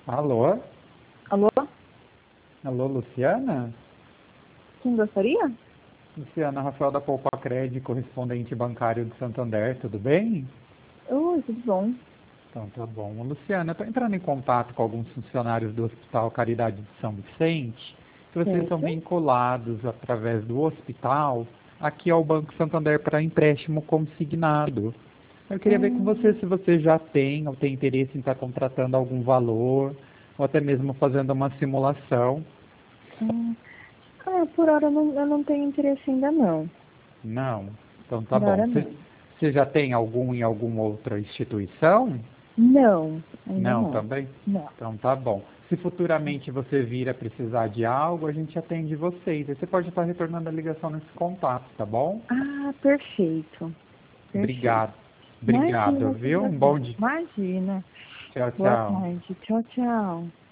Alô? Alô? Alô, Luciana? Quem gostaria? Luciana, Rafael da Poupa Cred, correspondente bancário de Santander, tudo bem? Oi, tudo bom? Então tá bom. Luciana, estou entrando em contato com alguns funcionários do Hospital Caridade de São Vicente, que vocês são Certo. vinculados através do hospital aqui ao Banco Santander para empréstimo consignado. Eu queria ver com você Hum, se você já tem ou tem interesse em estar contratando algum valor, ou até mesmo fazendo uma simulação. hum. Por hora eu não tenho interesse ainda não. Não. Então tá Por bom. hora Você não. você já tem algum em alguma outra instituição? Não, ainda Não, não. também? Não. Então tá bom. Se futuramente você vir a precisar de algo, a gente atende vocês. Aí você pode estar retornando a ligação nesse contato, tá bom? Perfeito. Perfeito. Obrigado. Obrigado, Imagina, que viu? Um bom agradeço. dia. Imagina. Tchau, Boa tchau. tarde. Tchau, tchau.